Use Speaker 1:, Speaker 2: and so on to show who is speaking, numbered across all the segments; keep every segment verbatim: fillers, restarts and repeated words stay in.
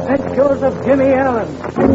Speaker 1: Adventures of Jimmy Allen.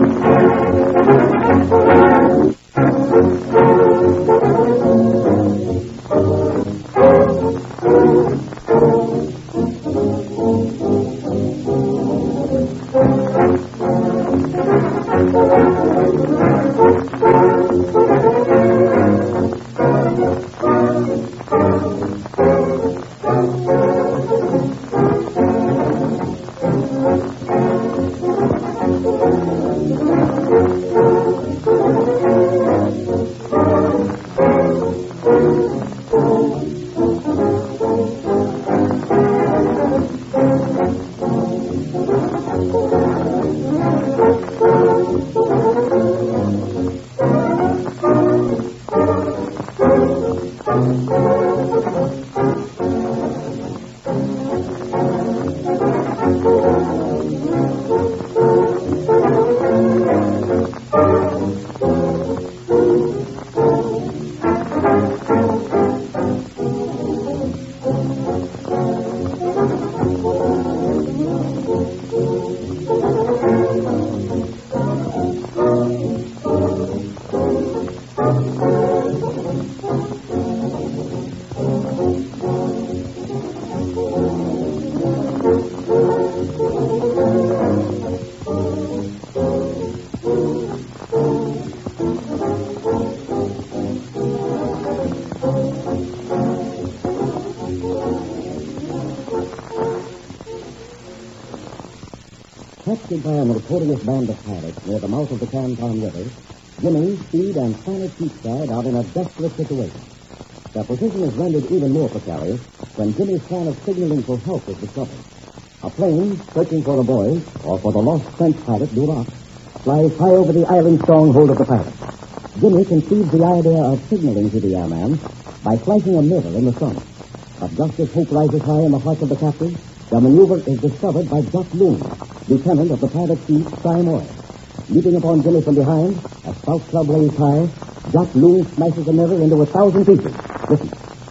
Speaker 2: Captured by a notorious band of pirates near the mouth of the Canton River, Jimmy, Speed, and Spanish Cheapside are in a desperate situation. Their position is rendered even more precarious when Jimmy's plan of signaling for help is discovered. A plane, searching for the boys, or for the lost French pirate, Duroc, flies high over the island stronghold of the pirates. Jimmy conceives the idea of signaling to the airman by flashing a mirror in the sun. But just as hope rises high in the hearts of the captives, the maneuver is discovered by Jock Loon, lieutenant of the pirate chief, Cy Moore. Leaping upon Jimmy from behind, a stout club lays high, Jock Loon smashes the mirror into a thousand pieces. Listen.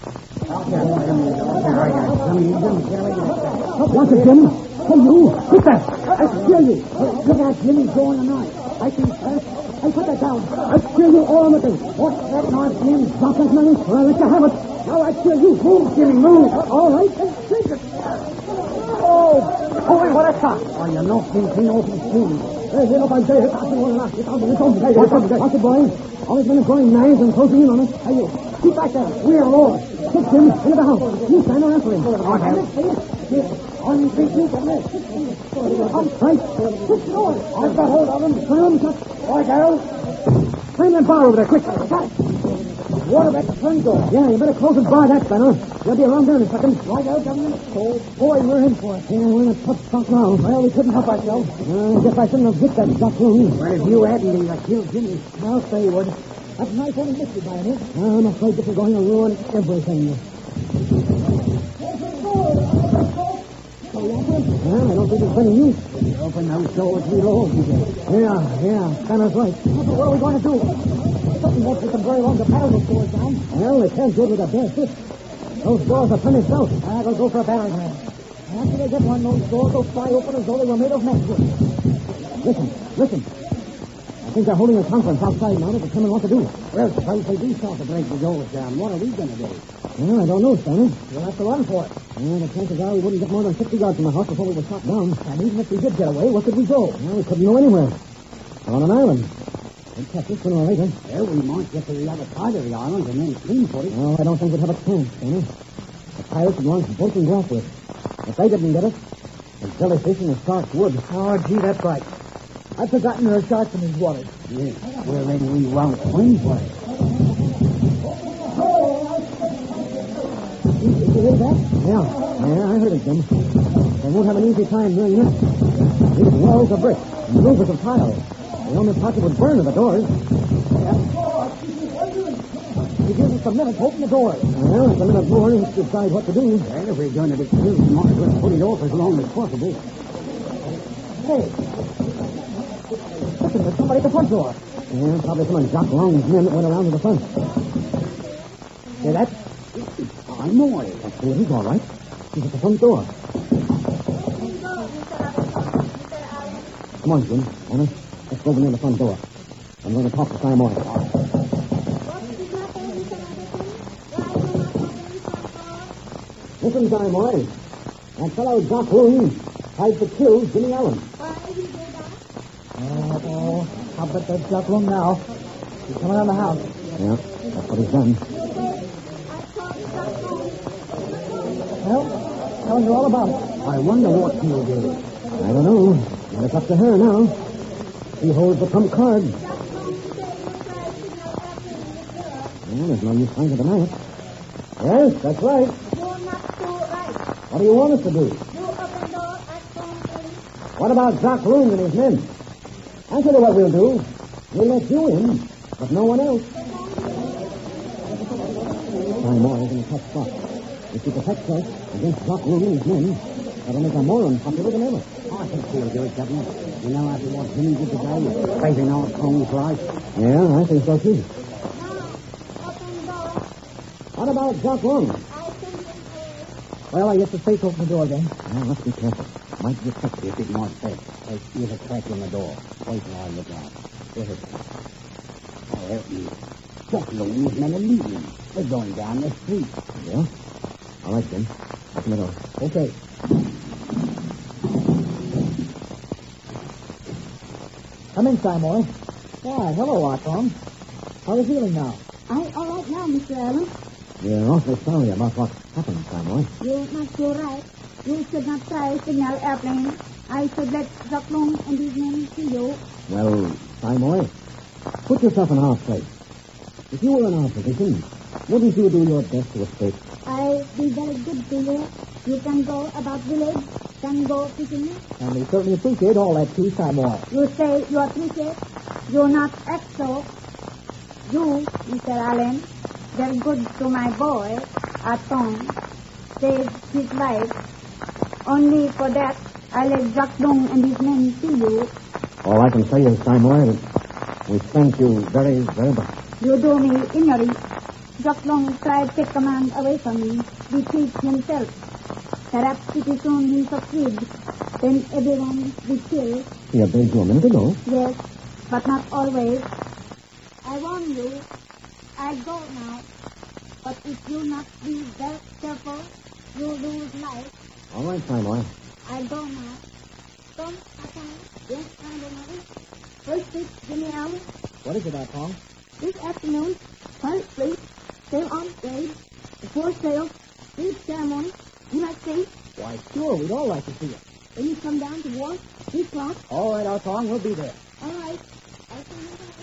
Speaker 3: What's it, Jimmy? Hey, you! Quit that! I steal you! Look out, Jimmy, go on the knife. I think first. Hey, put that down. I steal you all of it. What's that knife, Jimmy? Drop that money? Well, I'll let you have it. Now I steal you. Move, Jimmy, move. All right, then take it. Oh, boy, what a shot. Oh, you knocked me clean off his shoes. Hey, get up, I say. It's out the wall now. It's out the wall. Watch it, boy. All these men are throwing knives and closing in on us. Hey, you. Keep back there. We're lost. Take Jim into the house. You stand around for him. Okay. On three feet of this. Come straight. Push the door. I've got hold of him. Turn him. All right, Darrell. Bring that bar over there, quick. Water back the front door. Yeah, you better close and bar that, Benno. They'll be around there in a second. Right out, Governor. Oh, boy, we're in for it. Yeah, we're in a tough spot now. Well, we couldn't help ourselves. Uh, I guess I shouldn't have hit that Jock Loon. Well, if you hadn't, he'd have killed Jimmy. I'll say you would. That knife only missed you by a minute. I'm afraid this is going to ruin everything. Well, I don't think it's any use. Open those doors, we roll. Yeah, yeah, Benno's right. What are we going to do? Something won't take them very long to paddle those doors down. Well, they can't do it with a bare fist. Those doors are finished out. Ah, they'll go for a barrel ram. After they get one, those doors will fly open as though they were made of matchwood. Listen, listen. I think they're holding a conference outside now to determine what to do. Well, suppose they do start to break the doors down. What are we going to do? Well, I don't know, Stanley. We'll have to run for it. Well, the chances are we wouldn't get more than fifty yards from the house before we were shot down. And even if we did get away, where could we go? Well, we couldn't go anywhere. We're on an island. They'd catch us sooner or later. Well, we might get to the other side of the island and then clean for it. No, I don't think we'd have a chance, Stanley. The pirates would launch boats and go after us. If they didn't get us, the jellyfish and the sharks would. Oh, gee, that's right. I've forgotten there are sharks in these waters. Yeah. Well, then we won't swim for it. Did you hear that? Yeah. Yeah, I heard it, Jim. They won't have an easy time doing this. These walls are brick and the roof is of tile. The only part that would burn are the doors. Yeah. You give us a minute to open the doors. Well, it's a minute more and decide what to do. Well, if we're going to be killed, we might as well put it off as long as possible. Hey. Listen, there's somebody at the front door. Yeah, probably some of Jock Long's men that went around to the front. Hear that? I'm more. That's where he's all right. He's at the front door.
Speaker 2: Come on, Jim. Anna, let's go over near the front door. I'm going to talk to Simon. Listen, Simon. That fellow Doc Loon tried to kill Jimmy Allen.
Speaker 3: Oh, oh, I'll bet that's Doc Loon now. He's coming out of the house.
Speaker 2: Yeah, that's what he's done.
Speaker 3: Well, tell you all about it.
Speaker 2: I wonder what he'll do. I don't know. But it's up to her now. She holds the trump card. Well, there's no use trying to deny it. Yes, that's right.
Speaker 4: You're not so right.
Speaker 2: What do you want us to do?
Speaker 4: You open door at home, please.
Speaker 2: What about Doc Loon and his men? I'll tell you what we'll do. We'll let you in, but no one else. Simon is in a tough spot. If he protects us against Doc Loon and his men, that'll make him more unpopular than ever.
Speaker 3: I think he'll do it, Governor. You know, after what Jimmy did today, facing our tongues right.
Speaker 2: Yeah, I think so, too.
Speaker 4: Now, open door.
Speaker 2: What about Doc Loon?
Speaker 4: I think it's
Speaker 3: Well, I guess the safe open the door then.
Speaker 2: Well, let's be careful. Might get touched if it more safe.
Speaker 3: There's here's a crack in the door. Wait till I look out.
Speaker 2: Go ahead.
Speaker 3: Oh, help me. Doc Loon and his men are leaving. They're going down the street.
Speaker 2: Yeah? All right, Jim. Open the door.
Speaker 3: Okay. Come in, Simon. Why, hello, Arton. How are you feeling now?
Speaker 4: I'm all right now, Mister Allen.
Speaker 2: We're awfully sorry about what happened, Simon.
Speaker 4: You're not so right. You should not try signal airplane. I should let Doc Loon and his men see you.
Speaker 2: Well, Simon, put yourself in our place. If you were in our position, wouldn't you do your best to escape?
Speaker 4: I be very good to you. You can go about village, can go fishing.
Speaker 3: And we certainly appreciate all that too, Simon.
Speaker 4: You say you appreciate. You're not act so. You, Mister Allen, very good to my boy, Atom, saved his life. Only for that, I let Doc Loon and his men see you.
Speaker 2: All I can say is, Simon, that we thank you very, very much.
Speaker 4: You do me injury. Doc Loon tried to take command away from me, defeat himself. Perhaps pretty soon he'll succeed. Then everyone be killed.
Speaker 2: He obeyed you a minute ago.
Speaker 4: Yes, but not always. I warn you, I go now. But if you not be very careful, you lose life.
Speaker 2: All right, Simon.
Speaker 4: I go now. Come, Atom. Yes, I'm the mother. First week, Jimmy Allen.
Speaker 3: What is it, Arton?
Speaker 4: This afternoon, Pirate Fleet, sail on raid, the four sails, big ceremony. You might see.
Speaker 3: Why, sure, we'd all like to see it.
Speaker 4: When you come down to war, three o'clock.
Speaker 3: All right, Arton, we'll be there.
Speaker 4: All right. I'll see you later.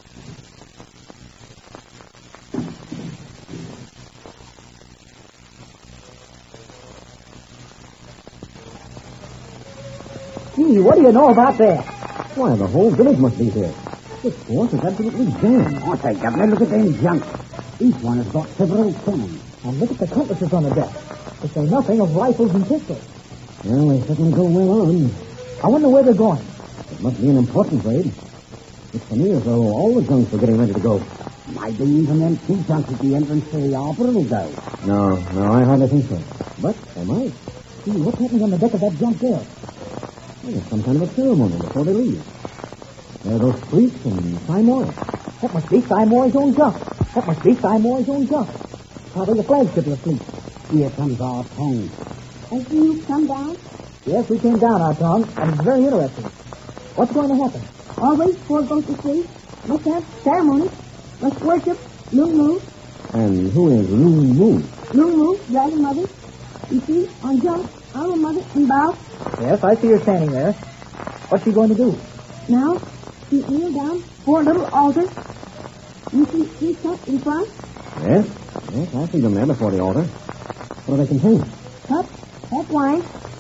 Speaker 3: Gee, what do you know about that?
Speaker 2: Why, the whole village must be here. This force is absolutely jammed.
Speaker 3: I say, Governor, look at them junks. Each one has got several cannons. And look at the compasses on the deck. To say nothing of rifles and pistols.
Speaker 2: Well, they certainly go well on.
Speaker 3: I wonder where they're going.
Speaker 2: It must be an important raid. It's for me as though all the junks are getting ready to go.
Speaker 3: Maybe even them two junks at the entrance to the harbor will go.
Speaker 2: No, no, I hardly think so. But they might.
Speaker 3: Gee, what's happening on the deck of that junk there?
Speaker 2: Well, there's some kind of a ceremony before they leave. There are those priests and Simon.
Speaker 3: That must be Simon's own junk. That must be Simon's own junk. Probably the flagship of the fleet. Here comes our tongue.
Speaker 4: I see you come down.
Speaker 3: Yes, we came down, our tongue, and it's very interesting. What's going to happen?
Speaker 4: Always before go to sleep. Must have ceremony. Must worship Loon Moo.
Speaker 2: And who is Loon Moo?
Speaker 4: Loon Moo, Dragon Mother. You see, on junk, our mother and bow.
Speaker 3: Yes, I see her standing there. What's she going to do?
Speaker 4: Now, she kneel down for a little altar. You see three cups in front.
Speaker 2: Yes, yes, I see them there before the altar. What do they contain?
Speaker 4: Cup, hot wine.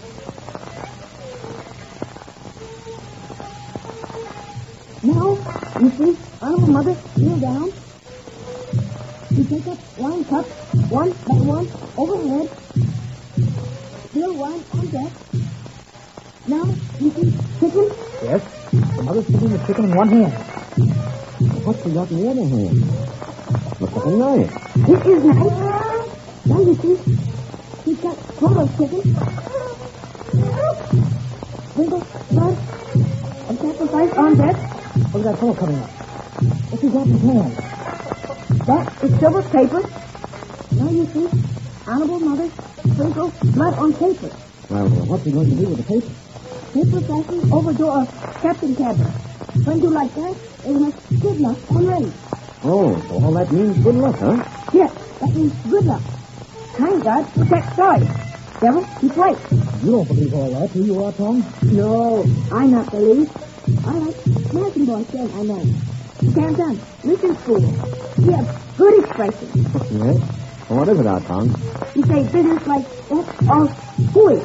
Speaker 4: Now, you see, our mother kneel down. You take up wine cup, one by one, overhead. Still wine on deck. Now, you see chicken.
Speaker 3: Yes, the mother's holding the chicken in one hand.
Speaker 2: What's she got in the other hand? Looks like a knife.
Speaker 4: This is nice. Now you see, he's got swallowed chicken. Sprinkle blood of
Speaker 3: A sacrifice on deck? Look at that fellow coming up. What's he got in his hand? That is silver paper. Now you see, Honorable Mother sprinkles blood on paper.
Speaker 2: Well, what's he going to do with the paper?
Speaker 3: Paper fastened over door of captain cabin. When you like that, it must good luck on rain.
Speaker 2: Oh, so all that means good luck, huh?
Speaker 3: Yes, that means good luck. Kind God protects Joy. Devil, keep right.
Speaker 2: You don't believe all that, do you, Tom?
Speaker 3: No, I not believe. I like American boy saying I know. Canton, mission school. He has good expression.
Speaker 2: Yes? Well, what is it, Tom?
Speaker 3: He say business like that all hooey.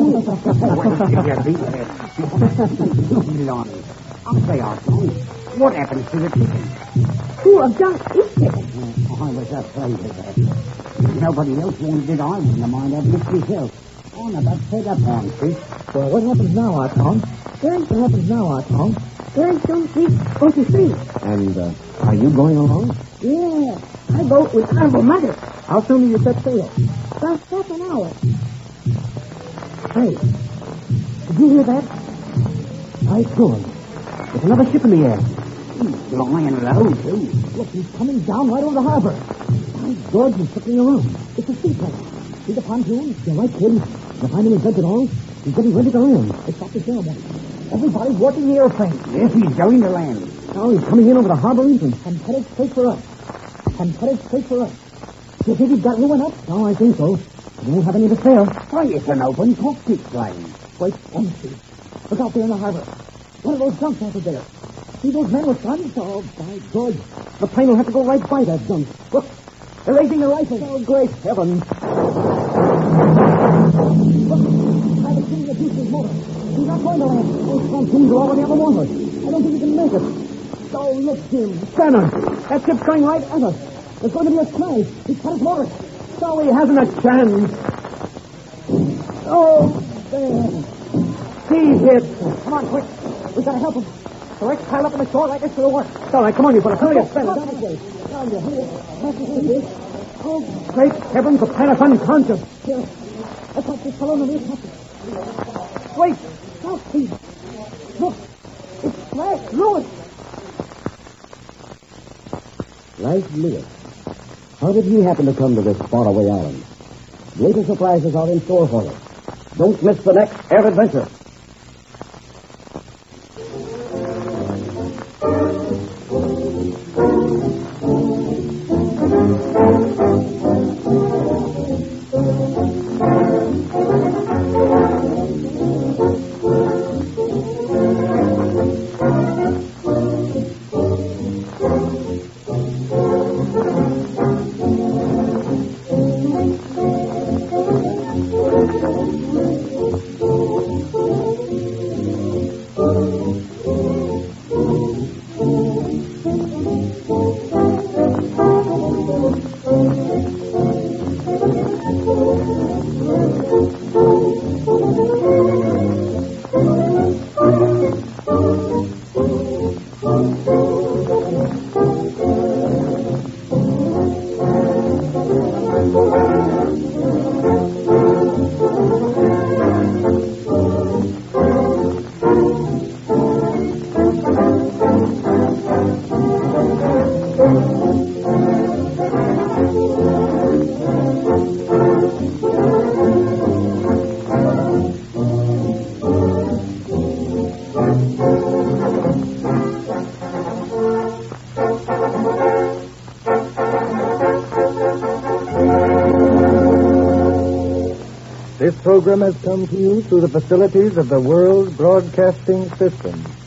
Speaker 1: I'll say, Arthur, what happens to the chicken?
Speaker 3: Who of junk is chicken?
Speaker 1: Oh, I was afraid of that. Nobody else wanted it. I wouldn't mind having it myself. I'm about fed up on fish.
Speaker 2: Well, what happens now, Tom?
Speaker 3: Very
Speaker 2: What happens now, Tom?
Speaker 3: Very soon she's going to sleep.
Speaker 2: And uh, are you going along?
Speaker 3: Yeah, I go with Honorable Mother.
Speaker 2: How soon do you set sail?
Speaker 3: About half an hour.
Speaker 2: Hey, did you hear that? I saw him. There's another ship in the air.
Speaker 1: He's lying low, too.
Speaker 2: Look, he's coming down right over the harbor. By George, he's circling around. It's a seaplane. See the pontoon? You're right, kid. The finding his at all. He's getting ready to land. They stopped the ceremony. Everybody's watching the airplane.
Speaker 1: Yes, he's going to land.
Speaker 2: Now he's coming in over the harbor entrance and headed straight for us. And headed straight for us. Do you think he's got new one up? No, I think so. He won't have any to spare.
Speaker 1: Why, it's an open cockpit plane.
Speaker 2: Wait, let me see. Look out there in the harbor. One of those junks over there. See those men with guns? Oh, by George. The plane will have to go right by that junk. Look, they're raising their rifles. Oh, great heavens. Look, I haven't seen the Deuce's motor. He's not going to land. Those pontoons are already on the water. I don't think he can make it. Oh, look, Jim. Spanner, that ship's going right at us. There's going to be a smash. He's cut his motor. So he hasn't a chance. Oh, there. He's hit. Come on, quick. We've got to help him. So let's pile up on the shore right next to the water. All right, come on, you fellas. Hurry up, Spanner. Down this way. Down there. Hurry up. Oh, great heavens, the pilot's unconscious. Here. Let's help this fellow in the rear pocket. Wait. Stop, please. Look. It's Flash Lewis. Flash Lewis. How did he happen to come to this faraway island? Greater surprises are in store for us. Don't miss the next air adventure.
Speaker 5: This program has come to you through the facilities of the World Broadcasting System.